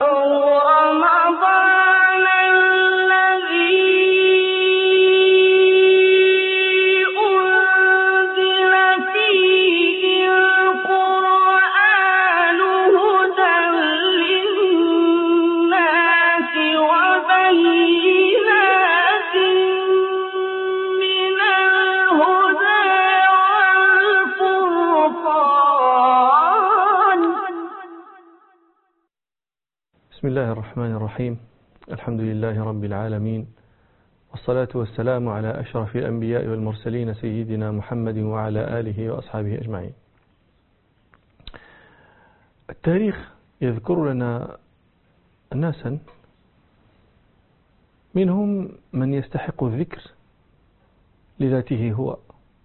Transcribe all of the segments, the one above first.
رمضان الذي أنزل فيه القرآن هدى للناس وبينات من الهدى والفرقان. بسم الله الرحمن الرحيم. الحمد لله رب العالمين، والصلاة والسلام على أشرف الأنبياء والمرسلين سيدنا محمد وعلى آله وأصحابه أجمعين. التاريخ يذكر لنا ناسا منهم من يستحق الذكر لذاته هو،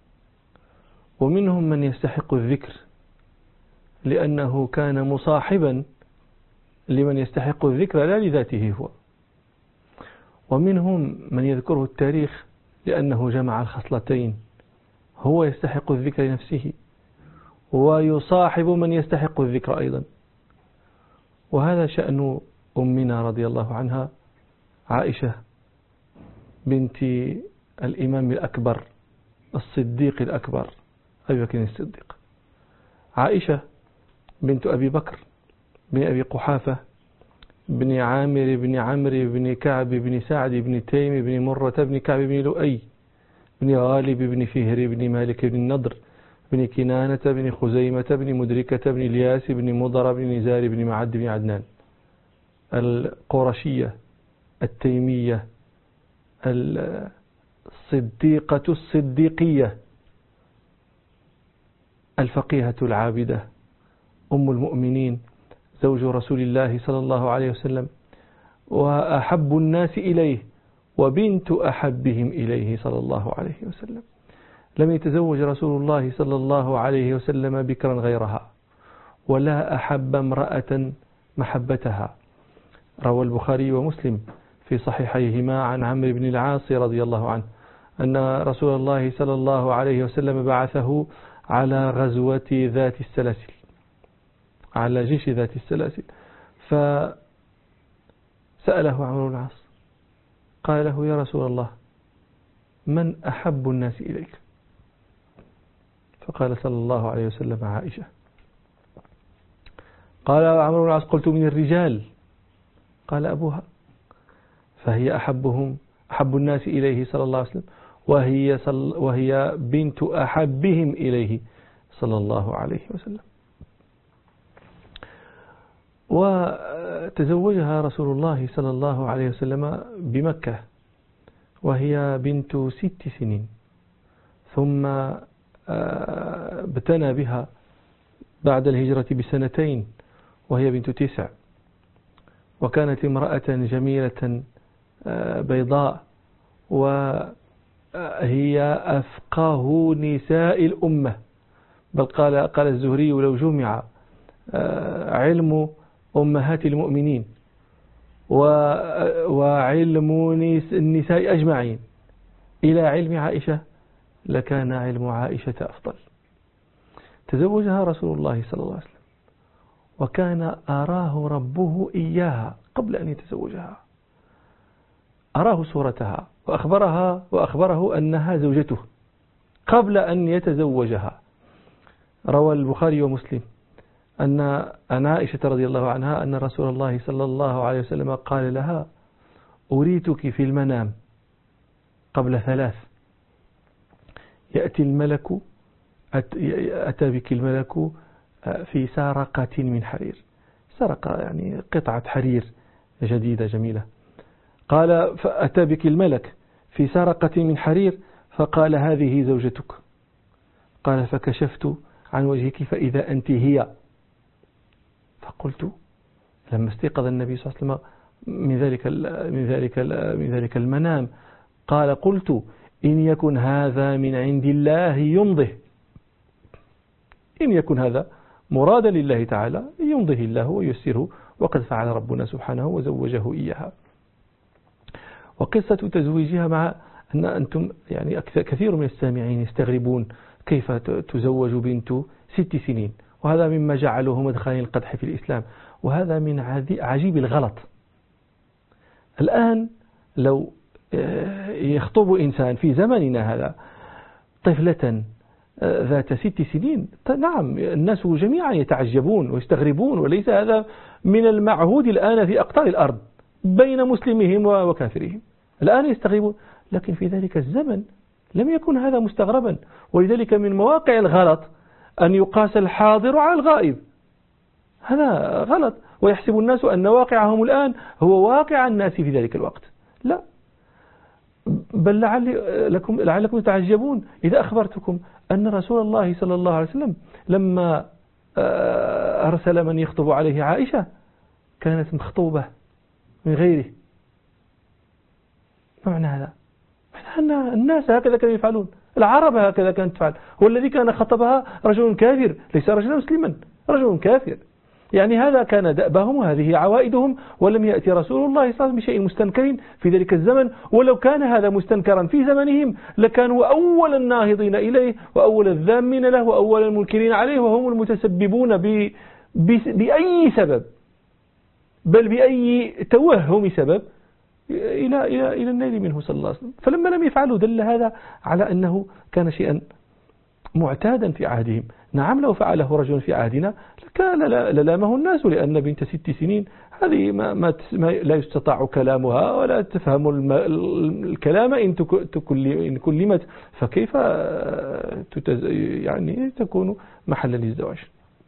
ومنهم من يستحق الذكر لأنه كان مصاحبا لمن يستحق الذكر لا لذاته هو، ومنهم من يذكره التاريخ لأنه جمع الخصلتين، هو يستحق الذكر لنفسه ويصاحب من يستحق الذكر أيضا. وهذا شأن أمنا رضي الله عنها عائشة بنت الإمام الأكبر الصديق الأكبر أبي بكر الصديق. عائشة بنت أبي بكر بن أبي قحافة بن عامر بن عمرو بن كعب بن سعد بن تيم بن مرة بن كعب بن لؤي بن غالب بن فهر بن مالك بن النضر بن كنانة بن خزيمة بن مدركة بن الياس بن مضر بن نزار بن معد بن عدنان، القرشية التيمية الصديقة الصديقية الفقيهة العابدة أم المؤمنين، زوج رسول الله صلى الله عليه وسلم، وأحب الناس إليه وبنت أحبهم إليه صلى الله عليه وسلم. لم يتزوج رسول الله صلى الله عليه وسلم بكرا غيرها، ولا أحب امرأة محبتها. روى البخاري ومسلم في صحيحيهما عن عمرو بن العاص رضي الله عنه أن رسول الله صلى الله عليه وسلم بعثه على غزوة ذات السلاسل، على جيش ذات السلاسل، فسأله عمرو بن العاص قال له: يا رسول الله، من أحب الناس إليك؟ فقال صلى الله عليه وسلم: عائشة. قال عمرو بن العاص: قلت من الرجال؟ قال: أبوها. فهي أحب الناس إليه صلى الله عليه وسلم، وهي بنت أحبهم إليه صلى الله عليه وسلم. وتزوجها رسول الله صلى الله عليه وسلم بمكة وهي بنت 6 سنين، ثم ابتنى بها بعد الهجرة ب2 وهي بنت 9، وكانت امرأة جميلة بيضاء، وهي أفقه نساء الأمة، بل قال الزهري: لو جمع علم أمهات المؤمنين وعلم النساء أجمعين إلى علم عائشة لكان علم عائشة أفضل. تزوجها رسول الله صلى الله عليه وسلم، وكان أراه ربه إياها قبل أن يتزوجها، أراه صورتها وأخبره أنها زوجته قبل أن يتزوجها. روى البخاري ومسلم أن عائشة رضي الله عنها أن رسول الله صلى الله عليه وسلم قال لها: أريتك في المنام قبل 3، أتى بك الملك في سارقة من حرير، سرقة يعني قطعة حرير جديدة جميلة. قال: فأتى بك الملك في سارقة من حرير فقال: هذه زوجتك. قال: فكشفت عن وجهك فإذا أنت هي. فقلت لما استيقظ النبي صلى الله عليه وسلم من ذلك المنام قال: قلت: إن يكن هذا من عند الله يمضه، إن يكن هذا مرادا لله تعالى يمضه الله ويسره، وقد فعل ربنا سبحانه وزوجه إياها. وقصة تزويجها، مع أن أنتم يعني كثير من السامعين يستغربون كيف تزوج بنت 6 سنين، وهذا مما جعله مدخل القدح في الإسلام، وهذا من عجيب الغلط. الآن لو يخطب إنسان في زمننا هذا طفلة ذات 6 سنين، نعم الناس جميعا يتعجبون ويستغربون، وليس هذا من المعهود الآن في أقطار الأرض بين مسلمهم وكافرهم، الآن يستغربون، لكن في ذلك الزمن لم يكن هذا مستغربا. ولذلك من مواقع الغلط أن يقاس الحاضر على الغائب، هذا غلط، ويحسب الناس أن واقعهم الآن هو واقع الناس في ذلك الوقت. لا، بل لعلكم تتعجبون إذا أخبرتكم أن رسول الله صلى الله عليه وسلم لما أرسل من يخطب عليه عائشة كانت مخطوبة من غيره. ما معنى هذا؟ معنى الناس هكذا كانوا يفعلون، العرب هكذا كانت تفعل. هو الذي كان خطبها رجل كافر، ليس رجلا مسلما، رجل كافر. يعني هذا كان دأبهم وهذه عوائدهم، ولم يأتي رسول الله صلى الله عليه وسلم بشيء مستنكر في ذلك الزمن. ولو كان هذا مستنكرا في زمنهم لكانوا أول الناهضين إليه وأول الذامين له وأول المنكرين عليه، وهم المتسببون بأي سبب، بل بأي توهم سبب إلى النيل منه صلى الله عليه وسلم. فلما لم يفعلوا دل هذا على أنه كان شيئا معتادا في عهدهم. نعم لو فعله رجل في عهدنا كان للامه الناس، لأن بنت 6 سنين هذه ما لا يستطاع كلامها ولا تفهم الكلام إن كلمت، فكيف يعني تكون محلا للزواج.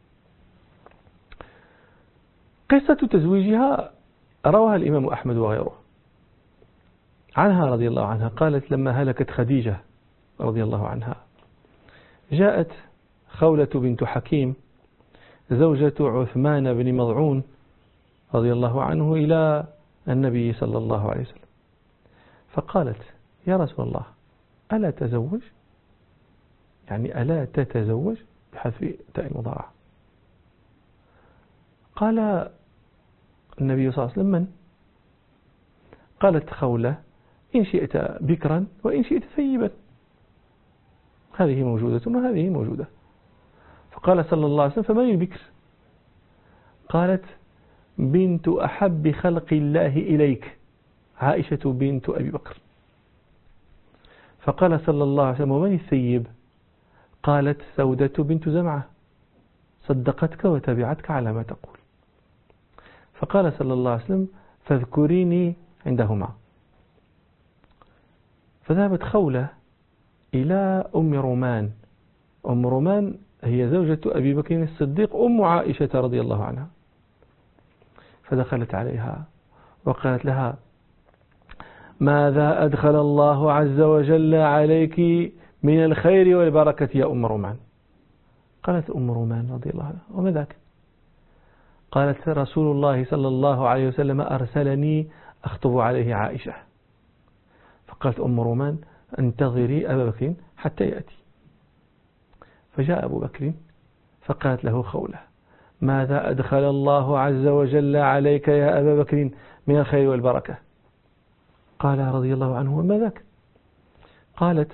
قصة تزويجها رواها الإمام أحمد وغيره عنها رضي الله عنها، قالت لما هلكت خديجة رضي الله عنها جاءت خولة بنت حكيم زوجة عثمان بن مضعون رضي الله عنه إلى النبي صلى الله عليه وسلم، فقالت يا رسول الله ألا تزوج، يعني ألا تتزوج بحذف تاء المضارعة. قال النبي صلى الله عليه وسلم من؟ قالت خولة إن شئت بكرا وإن شئت ثيبا، هذه موجودة وهذه موجودة. فقال صلى الله عليه وسلم فمن البكر؟ قالت بنت أحب خلق الله إليك عائشة بنت أبي بكر. فقال صلى الله عليه وسلم ومن الثيب؟ قالت سودة بنت زمعة صدقتك وتبعتك على ما تقول. فقال صلى الله عليه وسلم فاذكريني عندهما. فذهبت خولة إلى أم رومان. أم رومان هي زوجة أبي بكر الصديق أم عائشة رضي الله عنها، فدخلت عليها وقالت لها ماذا أدخل الله عز وجل عليك من الخير والبركة يا أم رومان؟ قالت أم رومان رضي الله عنها وما ذاك؟ قالت رسول الله صلى الله عليه وسلم أرسلني أخطب عليه عائشة. فقالت أم رومان انتظري أبا بكر حتى يأتي. فجاء أبو بكر فقالت له خولة ماذا أدخل الله عز وجل عليك يا أبا بكر من الخير والبركة؟ قال رضي الله عنه وما ذاك؟ قالت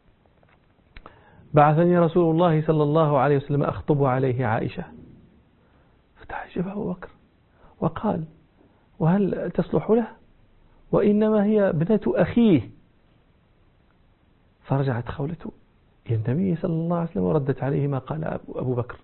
بعثني رسول الله صلى الله عليه وسلم أخطب عليه عائشة. فتعجب أبو بكر وقال وهل تصلح له؟ وإنما هي ابنة أخيه. فرجعت خولة إلى النبي صلى الله عليه وسلم وردت عليه ما قال أبو بكر.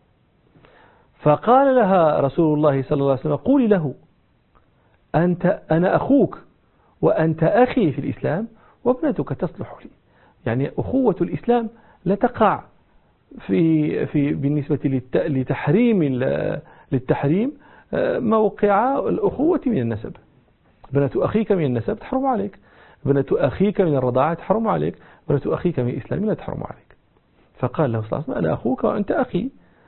فقال لها رسول الله صلى الله عليه وسلم قولي له أنا أخوك وأنت أخي في الإسلام وابنتك تصلح لي. يعني أخوة الإسلام لا تقع في بالنسبة للتحريم موقع الأخوة من النسب. ابنة أخيك من النسب تحرم عليك، ابنة أخيك من الرضاعة تحرم عليك، ابنة أخيك من الإسلام لا تحرم عليك. فقال له صلى الله عليه وسلم أنا أخوك وأنت أخي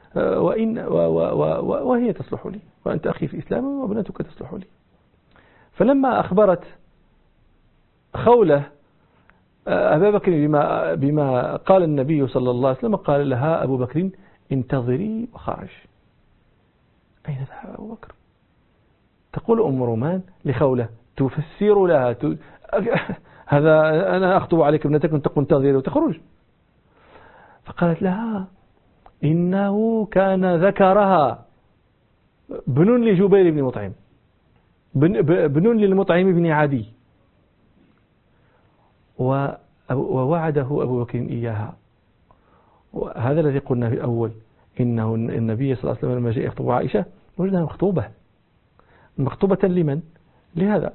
وهي تصلح لي، وأنت أخي في الإسلام وابنتك تصلح لي. فلما أخبرت خولة أبا بكر بما قال النبي صلى الله عليه وسلم قال لها أبو بكر انتظري وخرج. أين ذهب أبو بكر؟ تقول أم رومان لخولة تفسر لها هذا أنا أخطب عليك ابنتك أن تكون تنتظر وتخرج. فقالت لها إنه كان ذكرها بن لجبير بن مطعم، بن للمطعم بن عدي، ووعده أبو بكر إياها. وهذا الذي قلنا في الأول، إنه النبي صلى الله عليه وسلم لما جاء يخطب عائشة وجدها مخطوبة لمن؟ لهذا،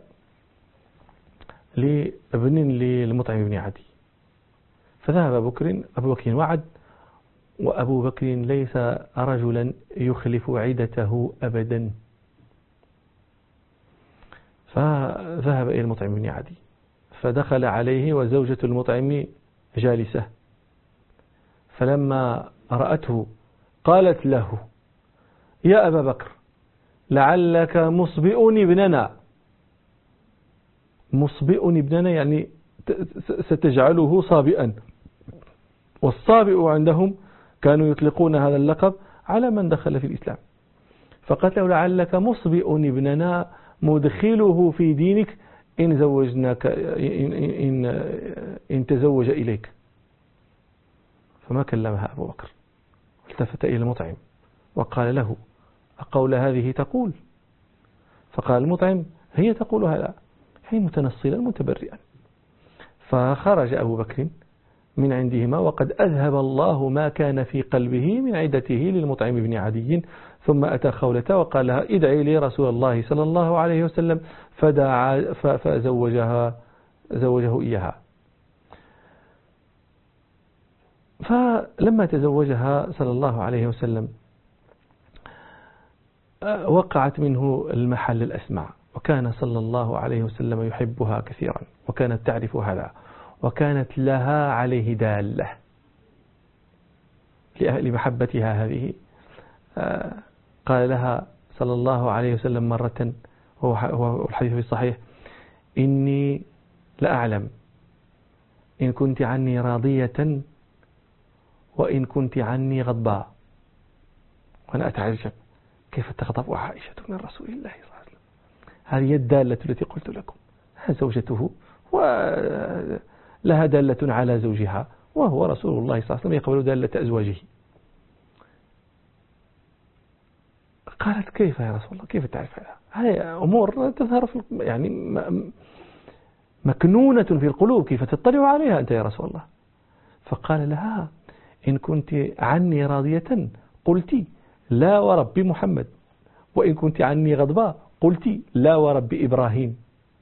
لابن للمطعم بن عدي. فذهب أبو بكر وعد، وأبو بكر ليس رجلا يخلف عدته أبدا. فذهب إلى المطعم بن عدي، فدخل عليه وزوجة المطعم جالسة، فلما رأته قالت له: يا أبا بكر، لعلك مصبئ ابننا. مصبئ ابننا يعني ستجعله صابئا، والصابئ عندهم كانوا يطلقون هذا اللقب على من دخل في الإسلام. فقالت له: لعلك مصبئ ابننا مدخله في دينك إن زوجناك، إن تزوج إليك. فما كلمها أبو بكر، التفت إلى المطعم وقال له: أقول هذه تقول؟ فقال المطعم: هي تقول هذا، هي متنصلا متبرئا. فخرج أبو بكر من عندهما وقد أذهب الله ما كان في قلبه من عدته للمطعم بن عدي، ثم أتى خولة وقال لها: ادعي لي رسول الله صلى الله عليه وسلم، زوجه إياها. فلما تزوجها صلى الله عليه وسلم وقعت منه المحل الأسمع، وكان صلى الله عليه وسلم يحبها كثيرا، وكانت تعرف هذا، وكانت لها عليه دالة لمحبتها هذه. قال لها صلى الله عليه وسلم مرة، وهو الحديث في الصحيح: إني لأعلم إن كنت عني راضية وإن كنت عني غضباء. وأنا أتعجب كيف تغضب عائشة من رسول الله صلى الله عليه وسلم. هذه الدالة التي قلت لكم، زوجته ولها دالة على زوجها، وهو رسول الله صلى الله عليه وسلم يقبل دالة أزواجه. قالت: كيف يا رسول الله، كيف تعرف هذا؟ هذه أمور تظهر في يعني مكنونة في القلوب، كيف تطلع عليها أنت يا رسول الله؟ فقال لها: إن كنت عني راضية قلت لا ورب محمد، وإن كنت عني غضباء قلت لا ورب إبراهيم،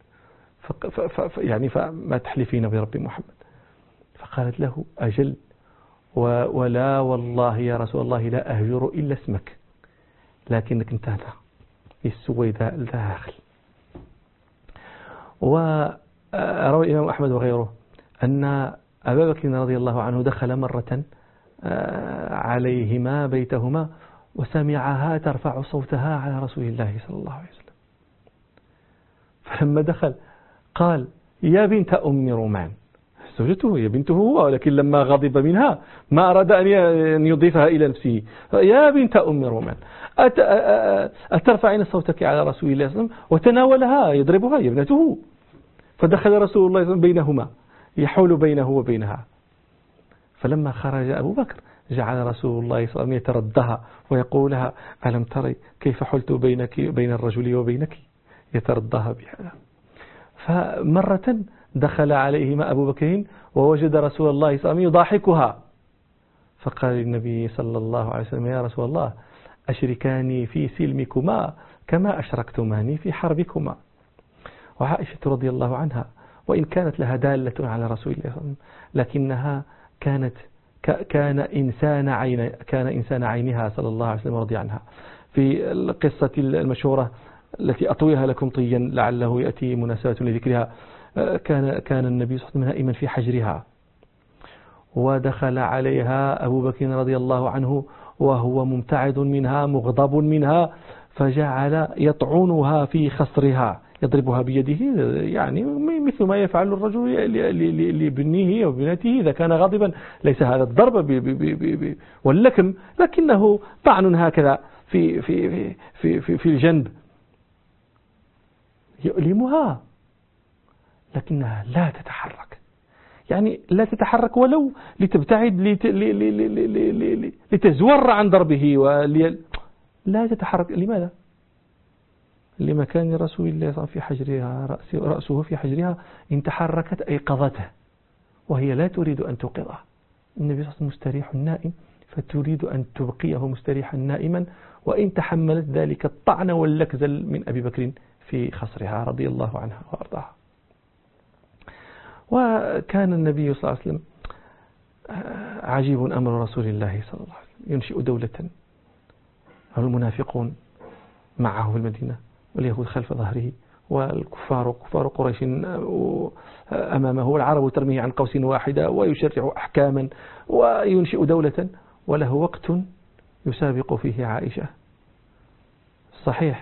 يعني فما تحلفين برب محمد. فقالت له: أجل، ولا والله يا رسول الله لا أهجر إلا اسمك، لكنك انت هذا السويداء الداخل. وروى الإمام أحمد وغيره أن أبا بكر رضي الله عنه دخل مرة عليهما بيتهما وسمعها ترفع صوتها على رسول الله صلى الله عليه وسلم، فلما دخل قال: يا بنت أم رومان. زوجته هي بنته هو، ولكن لما غضب منها ما أراد أن يضيفها إلى نفسه. يا بنت أم رومان، أترفعين صوتك على رسول الله صلى الله عليه وسلم؟ وتناولها يضربها، هي ابنته. فدخل رسول الله صلى الله عليه وسلم بينهما، يحول بينه وبينها. فلما خرج أبو بكر جعل رسول الله صلى الله عليه وسلم يتردها ويقول لها: ألم تري كيف حلت بين الرجل وبينك؟ يتردها بهذا. فمرة دخل عليهما أبو بكر ووجد رسول الله صلى الله عليه وسلم يضاحكها، فقال للنبي صلى الله عليه وسلم: يا رسول الله، أشركاني في سلمكما كما أشركتماني في حربكما. وعائشة رضي الله عنها وإن كانت لها دالة على رسول الله صلى الله عليه وسلم، لكنها كان إنسان عينها صلى الله عليه وسلم رضي عنها. في القصة المشهورة التي أطويها لكم طيا لعله يأتي مناسبة لذكرها، كان النبي صلى الله عليه وسلم نائما في حجرها، ودخل عليها أبو بكر رضي الله عنه وهو ممتعض منها مغضب منها، فجعل يطعنها في خصرها، يضربها بيده، يعني مثل ما يفعل الرجل لابنه وبنته إذا كان غاضبا. ليس هذا الضرب واللكم، لكنه طعن هكذا في الجنب يؤلمها، لكنها لا تتحرك، يعني لا تتحرك ولو لتبتعد لتزور عن ضربه لا تتحرك. لماذا؟ لمكان رسول الله صلى الله عليه وسلم في حجرها، رأسه في حجرها، إن تحركت أيقظته وهي لا تريد أن توقظه. النبي صلى الله عليه وسلم مستريح نائم، فتريد أن تبقيه مستريحا نائما، وإن تحملت ذلك الطعن واللكزل من أبي بكر في خصرها رضي الله عنها وأرضاها. وكان النبي صلى الله عليه وسلم عجيب أمر رسول الله صلى الله عليه وسلم، ينشئ دولة المنافقون معه في المدينة واليهود خلف ظهره والكفار كفار قريش أمامه والعرب ترميه عن قوس واحدة، ويشرع أحكاما وينشئ دولة، وله وقت يسابق فيه عائشة. صحيح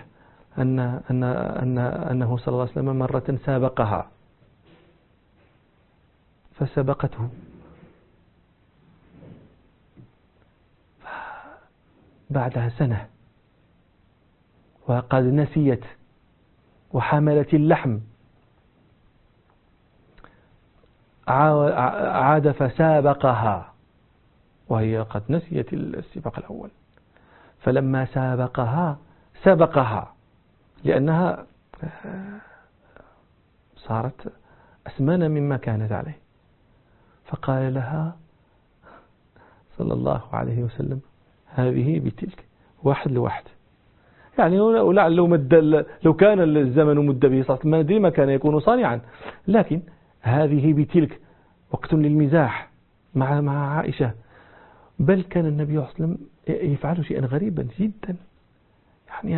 أنه صلى الله عليه وسلم مرة سابقها فسبقته، بعدها سنة وقد نسيت وحملت اللحم، عاد فسابقها وهي قد نسيت السباق الأول، فلما سبقها لأنها صارت أسمن مما كانت عليه، فقال لها صلى الله عليه وسلم هذه بتلك، واحد لواحد. يعني لو كان الزمن مد به صلى الله عليه وسلم ما ندري ما كان يكون صانعا، لكن هذه بتلك وقت للمزاح مع عائشة. بل كان النبي صلى الله عليه وسلم يفعل شيئا غريبا جدا، يعني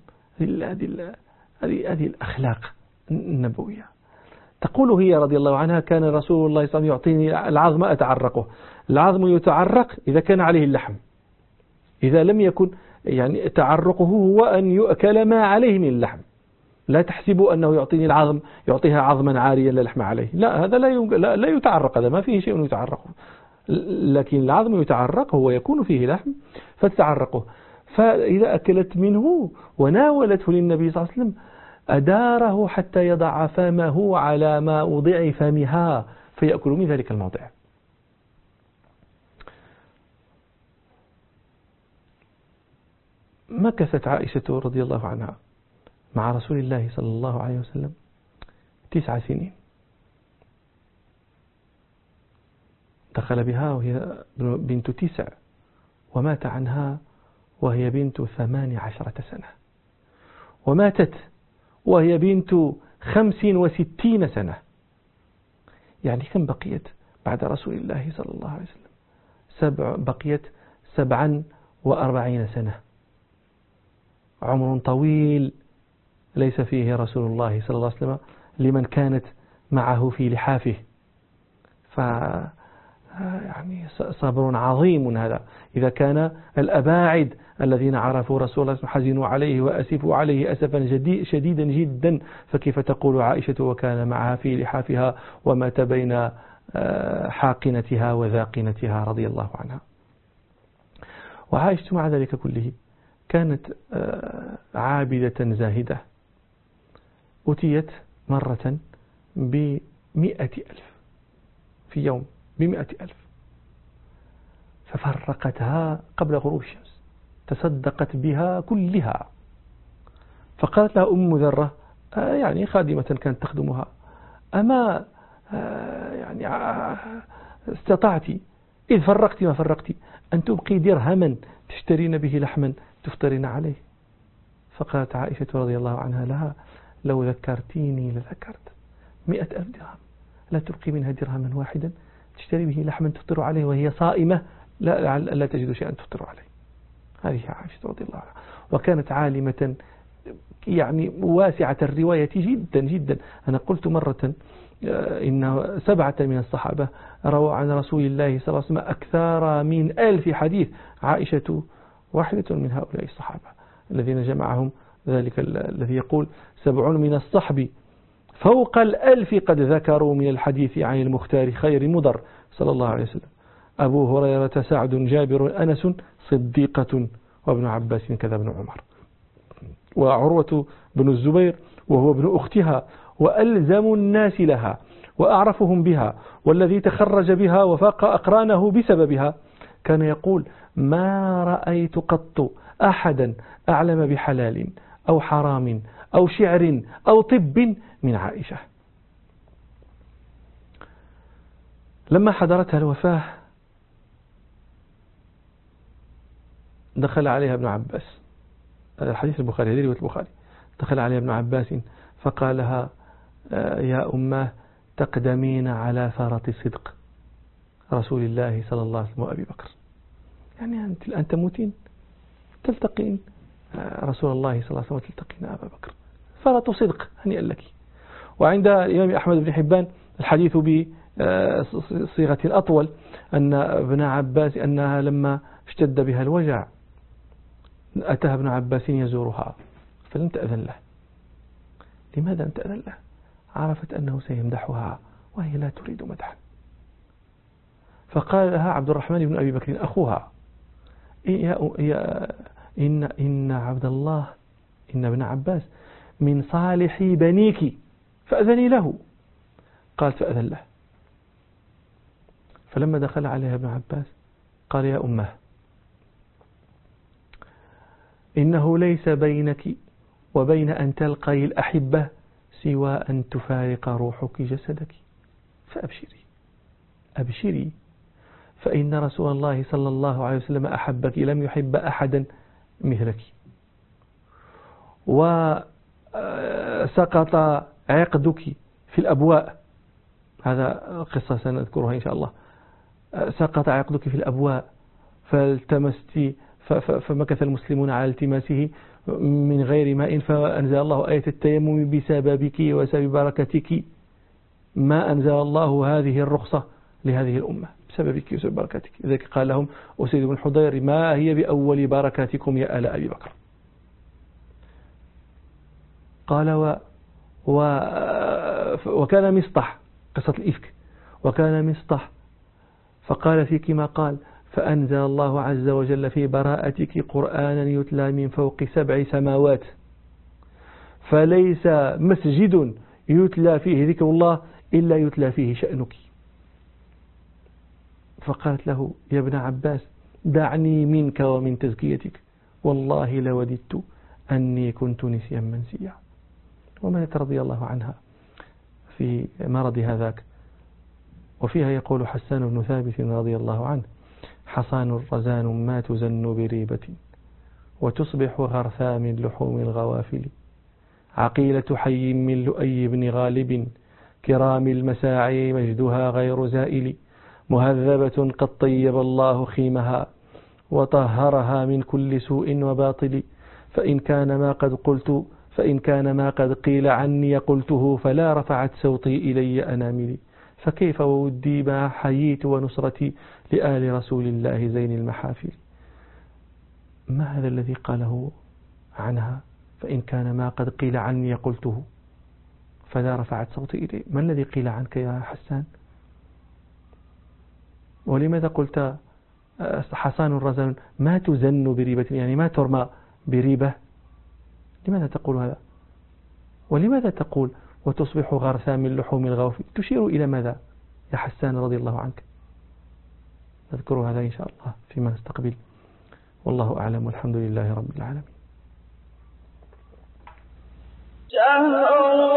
هذه الأخلاق النبوية. تقول هي رضي الله عنها كان رسول الله صلى الله عليه وسلم يعطيني العظم أتعرقه. العظم يتعرق إذا كان عليه اللحم، إذا لم يكن يعني تعرقه هو أن يؤكل ما عليه من اللحم. لا تحسبوا أنه يعطيني العظم يعطيها عظما عاريا لا لحم عليه، لا، هذا لا يتعرق، هذا ما فيه شيء يتعرق، لكن العظم يتعرق هو يكون فيه لحم فتتعرقه. فإذا أكلت منه وناولته للنبي صلى الله عليه وسلم أداره حتى يضع فمه على ما وضع فمها فيأكل من ذلك الموضع. مكثت عائشة رضي الله عنها مع رسول الله صلى الله عليه وسلم 9 سنين. دخل بها وهي بنت 9 ومات عنها وهي بنت 18 سنة، وماتت وهي بنت 65 سنة. يعني كم بقيت بعد رسول الله صلى الله عليه وسلم؟ بقيت 47 سنة، عمر طويل ليس فيه رسول الله صلى الله عليه وسلم لمن كانت معه في لحافه. يعني صبر عظيم هذا. إذا كان الأباعد الذين عرفوا رسول الله حزنوا عليه وأسفوا عليه أسفا شديدا جدا، فكيف تقول عائشة وكان معها في لحافها ومات بين حاقنتها وذاقنتها رضي الله عنها. وعائشة مع ذلك كله كانت عابدة زاهدة. أتيت مرة ب100,000 في يوم، ب100,000 ففرقتها قبل غروب الشمس، تصدقت بها كلها. فقالت لها أم ذرة يعني خادمة كانت تخدمها أما يعني استطعت إذ فرقت ما فرقت أن تبقي درهما تشترين به لحما تفطرين عليه؟ فقالت عائشة رضي الله عنها لها لو ذكرتيني لذكرت 100,000 درهم، لا تبقي منها درهما واحدا تشتري به لحما تفطر عليه وهي صائمة لا تجد شيئا تفطر عليه. هذه عائشة رضي الله عنها، وكانت عالمة يعني واسعة الرواية جدا جدا. أنا قلت مرة إن 7 من الصحابة رووا عن رسول الله صلى الله عليه وسلم أكثر من 1000 حديث. عائشة واحدة من هؤلاء الصحابة الذين جمعهم ذلك الذي يقول 70 من الصحب فوق 1000 قد ذكروا من الحديث عن المختار خير مضر صلى الله عليه وسلم. أبو هريرة سعد جابر أنس صديقة وابن عباس كذا ابن عمر، وعروة بن الزبير وهو ابن أختها وألزم الناس لها وأعرفهم بها والذي تخرج بها وفاق أقرانه بسببها. كان يقول ما رأيت قط أحدا أعلم بحلال أو حرام أو شعر أو طب من عائشة. لما حضرتها الوفاة دخل عليها ابن عباس، هذا الحديث البخاري، هذه رواية البخاري. دخل عليها ابن عباس فقال لها يا أماه تقدمين على فرط صدق رسول الله صلى الله عليه وسلم وأبي بكر، يعني أنت الآن تموتين تلتقين رسول الله صلى الله عليه وسلم وتلتقين أبا بكر، فرط صدق هنيئا لك. وعند الإمام أحمد بن حبان الحديث بصيغة أطول أن ابن عباس أنها لما اشتد بها الوجع أتاها ابن عباس يزورها فلم تأذن له. لماذا لم تأذن له؟ عرفت أنه سيمدحها وهي لا تريد مدحا. فقال لها عبد الرحمن بن أبي بكر أخوها إن عبد الله إن ابن عباس من صالح بنيك فأذني له. قالت فأذن له. فلما دخل عليها ابن عباس قال يا أمه إنه ليس بينك وبين أن تلقي الأحبة سوى أن تفارق روحك جسدك، فأبشري أبشري فإن رسول الله صلى الله عليه وسلم أحبك لم يحب أحدا مثلك. وسقط عقدك في الأبواء، هذا قصة سنذكرها إن شاء الله. سقط عقدك في الأبواء فالتمست فمكث المسلمون على التماسه من غير ماء، فأنزل الله آية التيمم بسببك وسبب بركتك. ما أنزل الله هذه الرخصة لهذه الأمة بسببك وسبب بركتك. لذلك قال لهم أسيد بن حضير ما هي بأول بركاتكم يا آل أبي بكر. قال وكان مصطح، قصة الإفك، وكان مصطح فقال فيك ما قال، فأنزل الله عز وجل في براءتك قرآنا يتلى من فوق 7 سماوات، فليس مسجد يتلى فيه ذكر الله إلا يتلى فيه شأنك. فقالت له يا ابن عباس دعني منك ومن تزكيتك، والله لوددت أني كنت نسيا منسيا. وماتت رضي الله عنها في مرض هذاك. وفيها يقول حسان بن ثابت رضي الله عنه حصان رزان ما تزن بريبة وتصبح غرثا من لحوم الغوافل، عقيلة حي من لؤي بن غالب كرام المساعي مجدها غير زائل، مهذبة قد طيب الله خيمها وطهرها من كل سوء وباطل، فإن كان ما قد قيل عني قلته فلا رفعت صوتي إلي أناملي، فكيف وودي ما حييت ونصرتي لآل رسول الله زين المحافل. ما هذا الذي قاله عنها فإن كان ما قد قيل عني قلته فلا رفعت صوتي إلي؟ ما الذي قيل عنك يا حسان؟ ولماذا قلت حصان رزان ما تزن بريبة، يعني ما ترمى بريبة؟ لماذا تقول هذا؟ ولماذا تقول وتصبح غرثا من لحوم الغوافل؟ تشير إلى ماذا يا حسان رضي الله عنك؟ نذكر هذا إن شاء الله فيما نستقبل، والله أعلم والحمد لله رب العالمين.